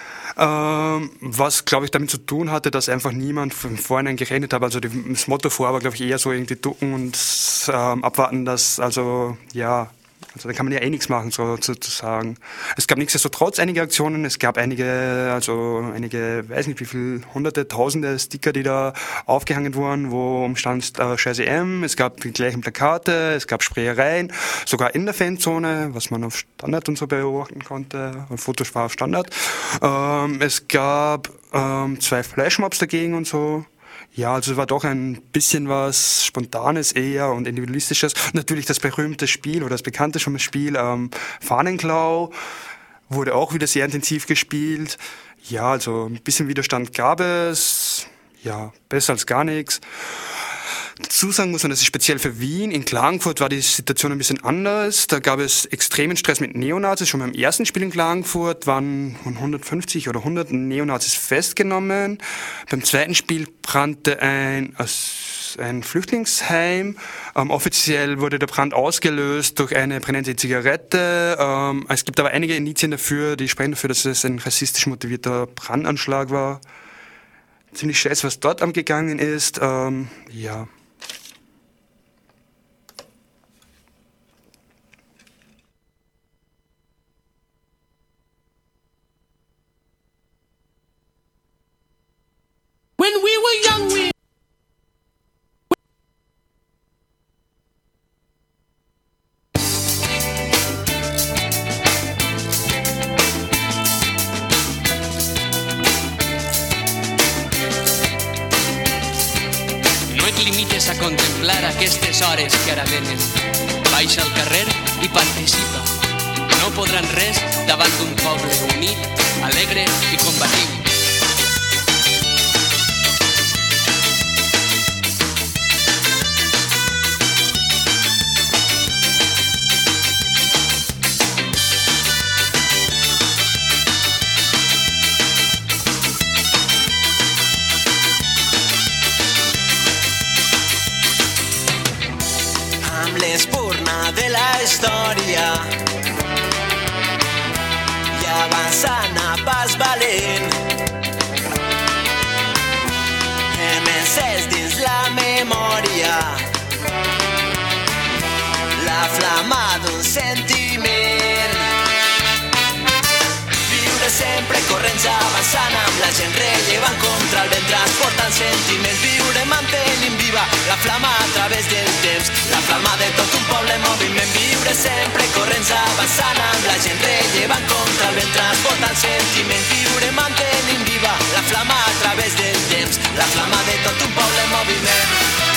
Ähm, was, glaube ich, damit zu tun hatte, dass einfach niemand von vornherein gerechnet hat. Also die, das Motto vorher war, glaube ich, eher so irgendwie ducken und ähm, abwarten, dass, also, ja, also da kann man ja eh nichts machen, so sozusagen. Es gab nichtsdestotrotz einige Aktionen, es gab einige, also einige, weiß nicht wie viele, hunderte, tausende Sticker, die da aufgehangen wurden, wo umstand äh, Scheiße M, es gab die gleichen Plakate, es gab Sprayereien, sogar in der Fanzone, was man auf Standard und so beobachten konnte, und Fotos war auf Standard. Ähm, es gab ähm, zwei Flashmobs dagegen und so. Ja, also es war doch ein bisschen was Spontanes eher und Individualistisches. Natürlich das berühmte Spiel oder das bekannte schon Spiel ähm, Fahnenklau wurde auch wieder sehr intensiv gespielt. Ja, also ein bisschen Widerstand gab es. ja, besser als gar nichts. Dazu sagen muss man, das ist speziell für Wien. In Klagenfurt war die Situation ein bisschen anders. Da gab es extremen Stress mit Neonazis. Schon beim ersten Spiel in Klagenfurt waren hundertfünfzig oder hundert Neonazis festgenommen. Beim zweiten Spiel brannte ein, ein Flüchtlingsheim. Ähm, offiziell wurde der Brand ausgelöst durch eine brennende Zigarette. Ähm, es gibt aber einige Indizien dafür, die sprechen dafür, dass es ein rassistisch motivierter Brandanschlag war. Ziemlich scheiße, was dort angegangen ist. Ähm, ja. When we were young, we No et limites a contemplar aquestes hores que ara venen. Baixa al carrer i participa. No podran res davant d'un poble unit, alegre i combatiu. Amb l'espurna de la història i avançant a pas valent, hem encès dins la memòria la flama d'un sentiment. Viure sempre corrents avançant amb la gent rellevant contra el vent transportant sentiments. Viure mantenint viva la flama a través del temps, la flama de tot un poble en moviment. Viure sempre corrents avançant amb la gent rellevant contra el vent transportant sentiments. Viure mantenint viva la flama a través del temps, la flama de tot un poble en moviment.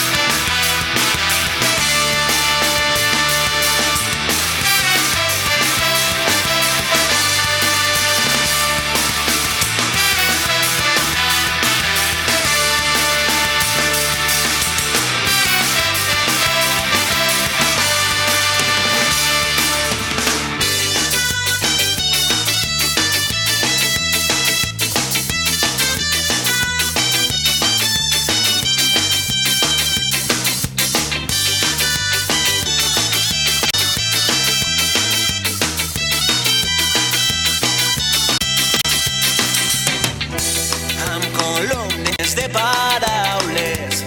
Amb columnes de paraules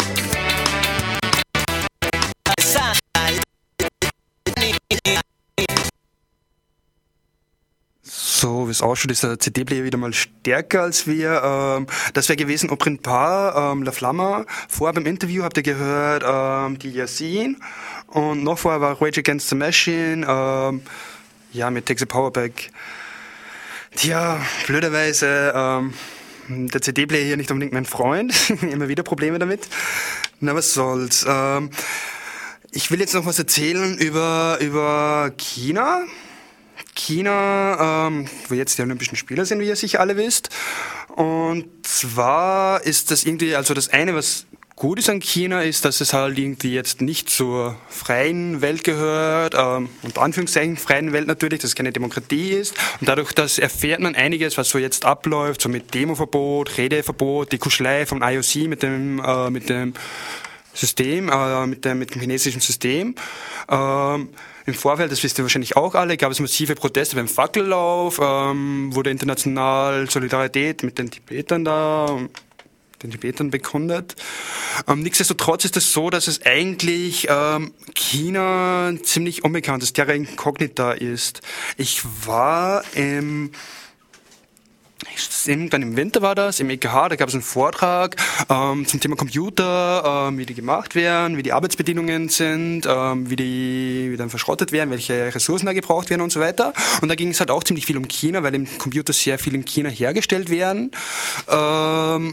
So, wie es ausschaut, ist der C D-Player wieder mal stärker als wir. Ähm, das wäre gewesen Oprin Paar, ähm, La Flamma. Vorher beim Interview habt ihr gehört ähm, die Yasin. Und noch vorher war Rage Against the Machine. Ähm, ja, mit Take the Power Back. Tja, blöderweise, ähm, der C D-Player hier nicht unbedingt mein Freund. Immer wieder Probleme damit. Na, was soll's. Ähm, ich will jetzt noch was erzählen über, über China. China, ähm, wo jetzt die Olympischen Spiele sind, wie ihr sicher alle wisst. Und zwar ist das irgendwie, also das eine, was gut ist an China, ist, dass es halt irgendwie jetzt nicht zur freien Welt gehört, ähm, unter Anführungszeichen freien Welt natürlich, dass es keine Demokratie ist. Und dadurch, das erfährt man einiges, was so jetzt abläuft, so mit Demoverbot, Redeverbot, die Kuschelei vom I O C mit dem, äh, mit dem System, äh, mit dem, mit dem chinesischen System. Ähm, Im Vorfeld, das wisst ihr wahrscheinlich auch alle, gab es massive Proteste beim Fackellauf, ähm, wurde international Solidarität mit den Tibetern da, den Tibetern bekundet. Ähm, nichtsdestotrotz ist es so, dass es eigentlich ähm, China ziemlich unbekanntes Terra Incognita ist. Ich war im Irgendwann im Winter war das, im E K H, da gab es einen Vortrag ähm, zum Thema Computer, ähm, wie die gemacht werden, wie die Arbeitsbedingungen sind, ähm, wie die wie dann verschrottet werden, welche Ressourcen da gebraucht werden und so weiter. Und da ging es halt auch ziemlich viel um China, weil im Computer sehr viel in China hergestellt werden. Ähm,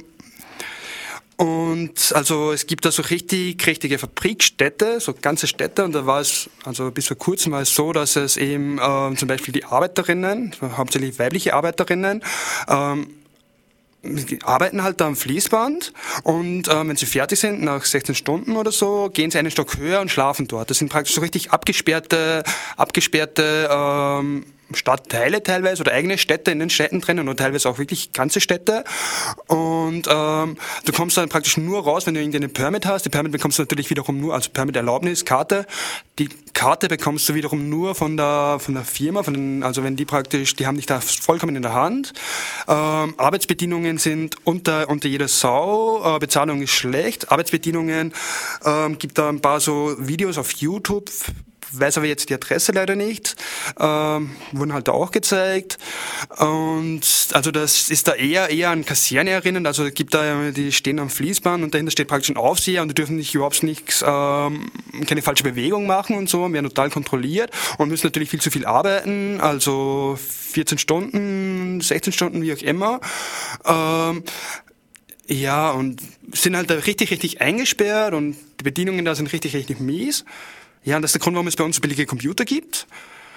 Und also es gibt da so richtig, richtige Fabrikstädte, so ganze Städte, und da war es, also bis vor kurzem war es so, dass es eben ähm, zum Beispiel die Arbeiterinnen, hauptsächlich weibliche Arbeiterinnen, ähm, arbeiten halt da am Fließband und äh, wenn sie fertig sind, nach sechzehn Stunden oder so, gehen sie einen Stock höher und schlafen dort. Das sind praktisch so richtig abgesperrte, abgesperrte ähm, Stadtteile teilweise oder eigene Städte in den Städten drinnen oder teilweise auch wirklich ganze Städte. Und ähm, du kommst dann praktisch nur raus, wenn du irgendeinen Permit hast. Die Permit bekommst du natürlich wiederum nur, also Permit-Erlaubnis, Karte. Die Karte bekommst du wiederum nur von der von der Firma, von den, also wenn die praktisch, die haben dich da vollkommen in der Hand. Ähm, Arbeitsbedingungen sind unter unter jeder Sau, äh, Bezahlung ist schlecht. Arbeitsbedingungen, ähm, gibt da ein paar so Videos auf YouTube, weiß aber jetzt die Adresse leider nicht, ähm, wurden halt da auch gezeigt. Und also das ist da eher eher an Kaserne erinnern, also gibt da, die stehen am Fließband und dahinter steht praktisch ein Aufseher und die dürfen nicht überhaupt nichts, ähm, keine falsche Bewegung machen und so, werden total kontrolliert und müssen natürlich viel zu viel arbeiten, also vierzehn Stunden, sechzehn Stunden, wie auch immer. Ähm, ja, und sind halt da richtig, richtig eingesperrt und die Bedienungen da sind richtig, richtig mies. Ja, und das ist der Grund, warum es bei uns so billige Computer gibt.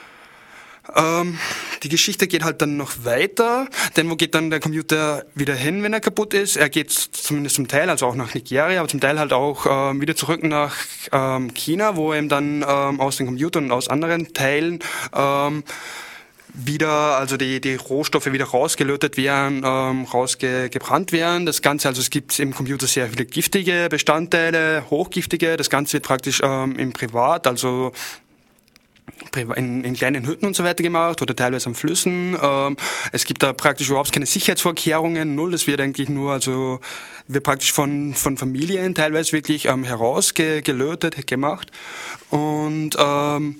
Ähm, die Geschichte geht halt dann noch weiter, denn wo geht dann der Computer wieder hin, wenn er kaputt ist? Er geht zumindest zum Teil, also auch nach Nigeria, aber zum Teil halt auch ähm, wieder zurück nach ähm, China, wo er eben dann ähm, aus den Computern und aus anderen Teilen ähm, wieder, also die, die Rohstoffe wieder rausgelötet werden, ähm, rausgebrannt werden. Das Ganze, also es gibt im Computer sehr viele giftige Bestandteile, hochgiftige. Das Ganze wird praktisch ähm, im Privat, also in, in kleinen Hütten und so weiter gemacht oder teilweise an Flüssen. Ähm, es gibt da praktisch überhaupt keine Sicherheitsvorkehrungen, null. Das wird eigentlich nur, also wird praktisch von von Familien teilweise wirklich ähm, herausgelötet gemacht und ähm,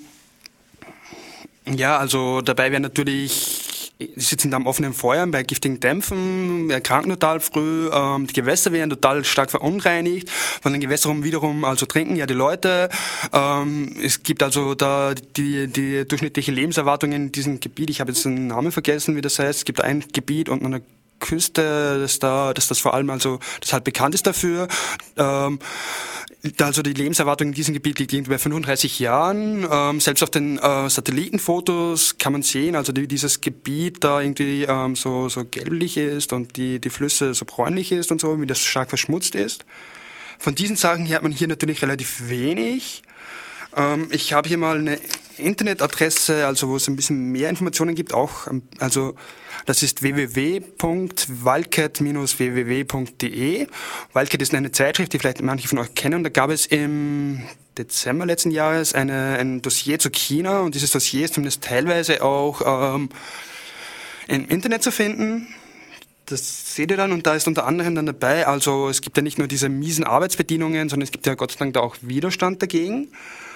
ja, also dabei werden natürlich, sie sitzen da am offenen Feuer bei giftigen Dämpfen, erkranken total früh, ähm, die Gewässer werden total stark verunreinigt, von den Gewässern wiederum, also trinken ja die Leute. Ähm, es gibt also da die, die durchschnittliche Lebenserwartung in diesem Gebiet, ich habe jetzt den Namen vergessen, wie das heißt, es gibt ein Gebiet unten an der Küste, das da, dass das vor allem also, das halt bekannt ist dafür. Ähm, Also die Lebenserwartung in diesem Gebiet liegt irgendwie bei fünfunddreißig Jahren. Ähm, selbst auf den äh, Satellitenfotos kann man sehen, also die, dieses Gebiet da irgendwie ähm, so, so gelblich ist und die, die Flüsse so bräunlich ist und so, wie das stark verschmutzt ist. Von diesen Sachen her hat man hier natürlich relativ wenig. Ähm, ich habe hier mal eine Internetadresse, also wo es ein bisschen mehr Informationen gibt, auch, also das ist w w w punkt wildcat dash w w w punkt d e. Wildcat ist eine Zeitschrift, die vielleicht manche von euch kennen. Da gab es im Dezember letzten Jahres eine, ein Dossier zu China und dieses Dossier ist zumindest teilweise auch ähm, im Internet zu finden. Das seht ihr dann und da ist unter anderem dann dabei, also es gibt ja nicht nur diese miesen Arbeitsbedingungen, sondern es gibt ja Gott sei Dank da auch Widerstand dagegen.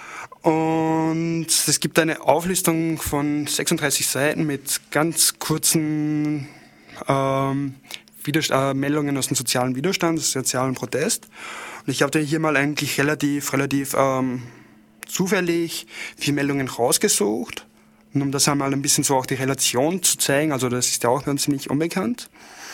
Und es gibt eine Auflistung von sechsunddreißig Seiten mit ganz kurzen ähm, Widerst- äh, Meldungen aus dem sozialen Widerstand, des sozialen Protest. Und ich habe da hier mal eigentlich relativ, relativ ähm, zufällig vier Meldungen rausgesucht. Und um das einmal ein bisschen so auch die Relation zu zeigen, also das ist ja auch ganz nicht unbekannt.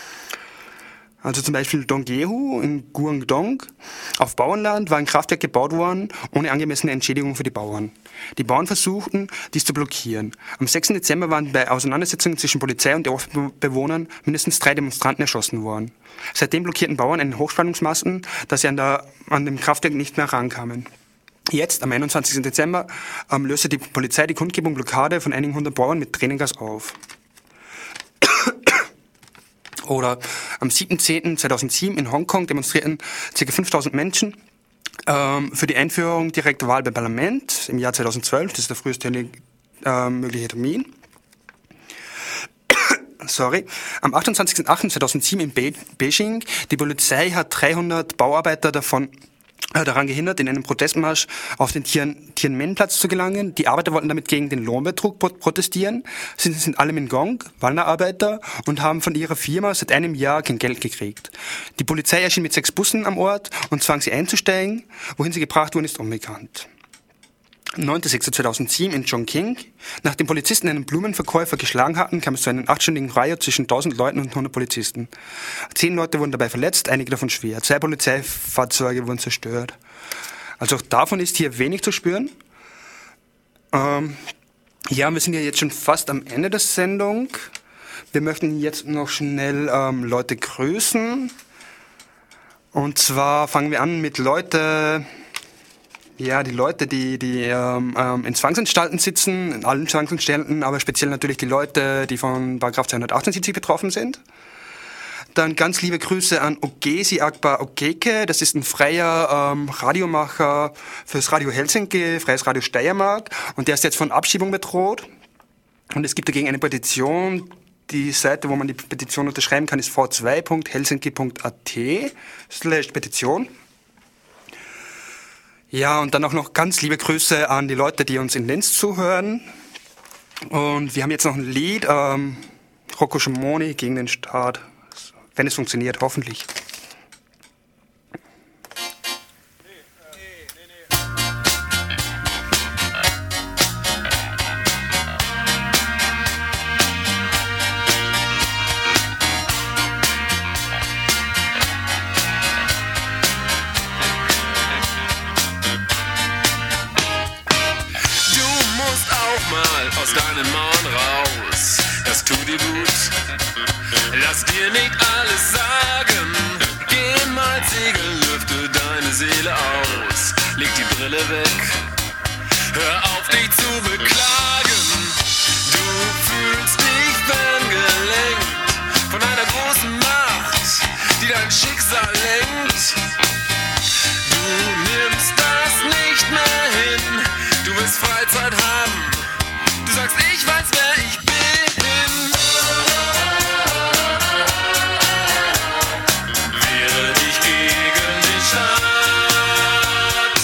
Also zum Beispiel Dongyehu in Guangdong. Auf Bauernland war ein Kraftwerk gebaut worden, ohne angemessene Entschädigung für die Bauern. Die Bauern versuchten, dies zu blockieren. Am sechsten Dezember waren bei Auseinandersetzungen zwischen Polizei und Dorfbewohnern mindestens drei Demonstranten erschossen worden. Seitdem blockierten Bauern einen Hochspannungsmasten, dass sie an, der, an dem Kraftwerk nicht mehr rankamen. Jetzt, am einundzwanzigsten Dezember, ähm, löste die Polizei die Kundgebung Blockade von einigen hundert Bauern mit Tränengas auf. Oder am siebten zehnten zweitausendsieben in Hongkong demonstrierten ca. fünftausend Menschen ähm, für die Einführung direkter Wahl beim Parlament im Jahr zweitausendzwölf. Das ist der früheste äh, mögliche Termin. Sorry. Am achtundzwanzigsten achten zweitausendsieben in Be- Beijing. Die Polizei hat dreihundert Bauarbeiter davon daran gehindert, in einem Protestmarsch auf den Tian- Tiananmen-Platz zu gelangen. Die Arbeiter wollten damit gegen den Lohnbetrug protestieren. Sie sind alle Mingong, Wanderarbeiter und haben von ihrer Firma seit einem Jahr kein Geld gekriegt. Die Polizei erschien mit sechs Bussen am Ort und zwang sie einzusteigen. Wohin sie gebracht wurden, ist unbekannt. neunter sechster zweitausendsieben in Chongqing. Nachdem Polizisten einen Blumenverkäufer geschlagen hatten, kam es zu einem achtstündigen Riot zwischen tausend Leuten und hundert Polizisten. Zehn Leute wurden dabei verletzt, einige davon schwer. Zwei Polizeifahrzeuge wurden zerstört. Also auch davon ist hier wenig zu spüren. Ähm, ja, wir sind ja jetzt schon fast am Ende der Sendung. Wir möchten jetzt noch schnell ähm, Leute grüßen. Und zwar fangen wir an mit Leute, ja, die Leute, die, die ähm, ähm, in Zwangsanstalten sitzen, in allen Zwangsanstalten, aber speziell natürlich die Leute, die von Paragraph zweihundertachtundsiebzig betroffen sind. Dann ganz liebe Grüße an Ogesi Akbar Okeke, das ist ein freier ähm, Radiomacher fürs Radio Helsinki, freies Radio Steiermark, und der ist jetzt von Abschiebung bedroht. Und es gibt dagegen eine Petition. Die Seite, wo man die Petition unterschreiben kann, ist v zwei punkt helsinki punkt a t slash Petition. Ja, und dann auch noch ganz liebe Grüße an die Leute, die uns in Linz zuhören. Und wir haben jetzt noch ein Lied, ähm, Rocco Schamoni gegen den Staat. Wenn es funktioniert, hoffentlich. Aus deinen Mauern raus, das tut dir gut. Lass dir nicht alles sagen, geh mal segeln, lüfte deine Seele aus. Leg die Brille weg, hör auf dich zu beklagen. Du fühlst dich ferngelenkt von einer großen Macht, die dein Schicksal lenkt. Du nimmst das nicht mehr hin, du willst Freizeit haben. Du sagst, ich weiß, wer ich bin. Wehre dich gegen den Staat.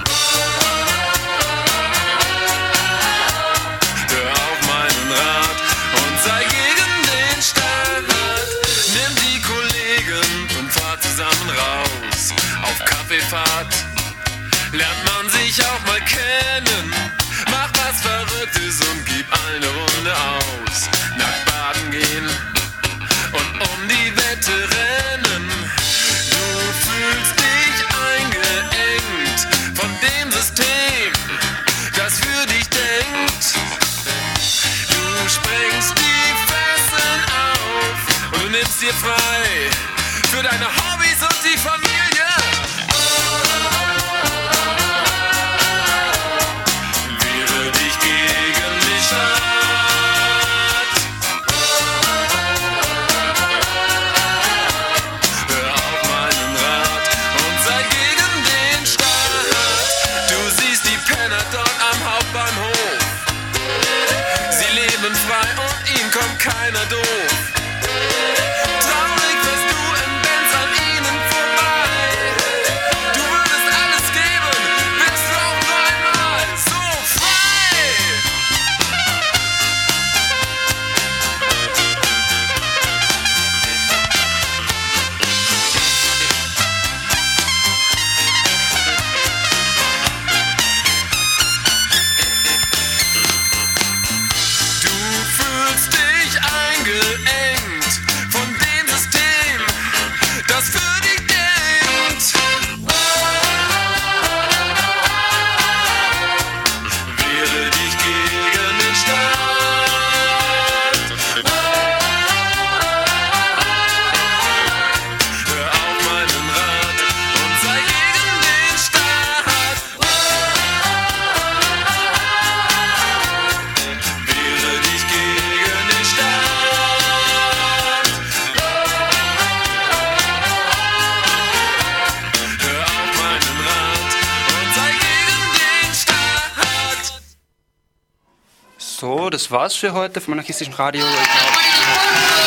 Hör auf meinen Rat und sei gegen den Staat. Nimm die Kollegen und fahr zusammen raus. Auf Kaffeefahrt lernt man sich auch mal kennen. Mach was Verrücktes und gib eine Runde aus. Nackt baden gehen und um die Wette rennen. Du fühlst dich eingeengt von dem System, das für dich denkt. Du sprengst die Fesseln auf und du nimmst dir frei für deine Hobbys und die Familie. Keiner doof. Traurig wirst du im Benz an ihnen vorbei. Du würdest alles geben, bist du auch nur einmal so frei. Du fühlst dich eingeengt von dem System, das für dich denkt. Wehre dich gegen den Staat. Hör auf meinen Rat und sei gegen den Staat. Wehre dich gegen den Staat. Hör auf meinen Rat und sei gegen den Staat. So, das war's für heute vom Anarchistischen Radio. Ich glaub,